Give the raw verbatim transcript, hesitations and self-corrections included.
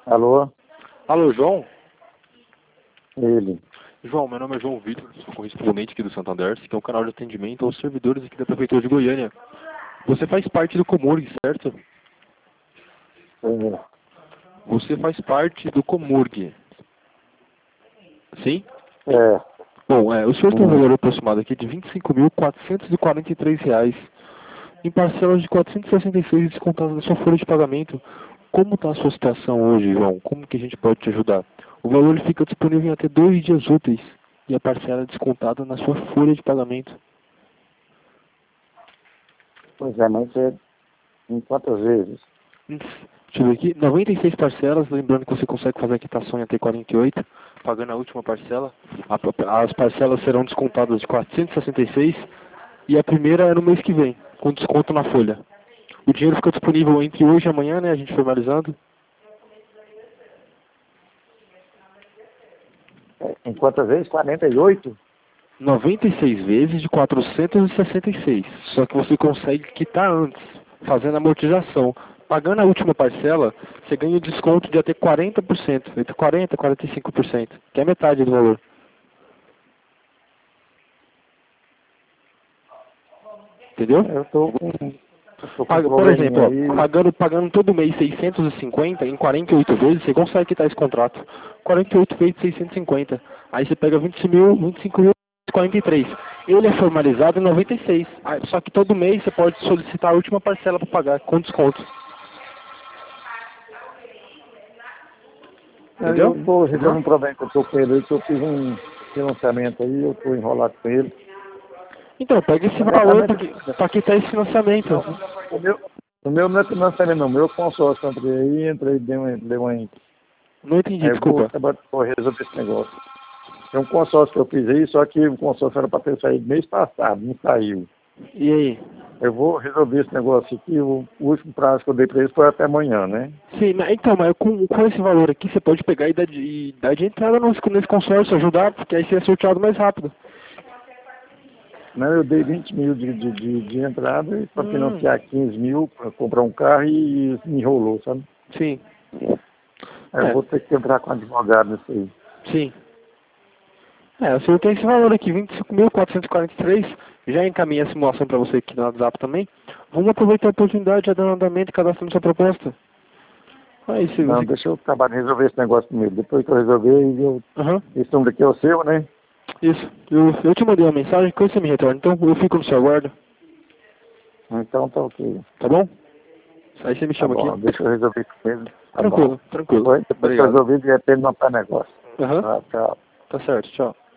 Alô? Alô, João? Ele. João, meu nome é João Vitor, sou correspondente aqui do Santander, que é um canal de atendimento aos servidores aqui da Prefeitura de Goiânia. Você faz parte do Comurg, certo? É. Você faz parte do Comurg. Sim? É. Bom, é, o senhor tem um Hum. valor aproximado aqui de vinte e cinco mil quatrocentos e quarenta e três reais em parcelas de quatrocentos e sessenta e seis descontadas da sua folha de pagamento. Como está a sua situação hoje, João? Como que a gente pode te ajudar? O valor ele fica disponível em até dois dias úteis e a parcela é descontada na sua folha de pagamento. Pois é, mas é em quantas vezes? Hum, Deixa eu ver aqui. noventa e seis parcelas, lembrando que você consegue fazer a quitação em até quarenta e oito, pagando a última parcela. A- As parcelas serão descontadas de quatrocentos e sessenta e seis e a primeira é no mês que vem, com desconto na folha. O dinheiro fica disponível entre hoje e amanhã, né? A gente formalizando. É, em quantas vezes? quarenta e oito? noventa e seis vezes de quatrocentos e sessenta e seis. Só que você consegue quitar antes, fazendo amortização. Pagando a última parcela, você ganha um desconto de até quarenta por cento, entre quarenta e quarenta e cinco por cento, que é metade do valor. Entendeu? Eu tô com, eu tô com um Paga- Por probleminha exemplo, aí. ó, pagando, pagando todo mês seiscentos e cinquenta, em quarenta e oito vezes, você consegue quitar esse contrato. quarenta e oito vezes seiscentos e cinquenta. Aí você pega vinte mil, vinte e cinco mil, quarenta e três. Ele é formalizado em noventa e seis. Ah, só que todo mês você pode solicitar a última parcela para pagar, com desconto. Eu, Entendeu? eu tô resolvendo um problema que eu tô com ele aí, que eu fiz um financiamento aí, eu tô enrolado com ele. Então, pega esse Na valor verdade, para quitar esse financiamento. não, o meu, o meu não é financiamento não, o meu consórcio, eu entrei aí, entrei, deu uma, deu uma, aí Não entendi, eu vou desculpa. acabar vou resolver esse negócio. Tem um consórcio que eu fiz aí, só que o consórcio era para ter saído mês passado, não saiu. E aí? Eu vou resolver esse negócio aqui, o, o último prazo que eu dei para eles foi até amanhã, né? Sim, mas, então, mas com, com esse valor aqui você pode pegar e dar de, e dar de entrada nesse, nesse consórcio, ajudar, porque aí você é sorteado mais rápido. Não, eu dei vinte mil de, de, de, de entrada e para Hum, financiar quinze mil, para comprar um carro e, me enrolou, sabe? sim. Aí eu É, vou ter que entrar com advogado nisso aí. sim. É, o senhor tem esse valor aqui, vinte e cinco mil quatrocentos e quarenta e três. Já encaminhei a simulação para você aqui no WhatsApp também. Vamos aproveitar a oportunidade, já dando andamento e cadastrando sua proposta. Aí, se Não, você... deixa eu acabar de resolver esse negócio primeiro. Depois que eu resolver, eu... Aham, esse número aqui é o seu, né? isso. Eu, eu te mandei uma mensagem, que você me retorna. Então, eu fico no seu aguardo, Então tá ok. tá bom? Aí você me Tá chama aqui. bom, deixa eu resolver com ele. Tá bom. Tranquilo, tranquilo. Depois, depois que eu Obrigado. resolver, de repente não tá negócio. Aham, Tá, tchau. tá certo, tchau.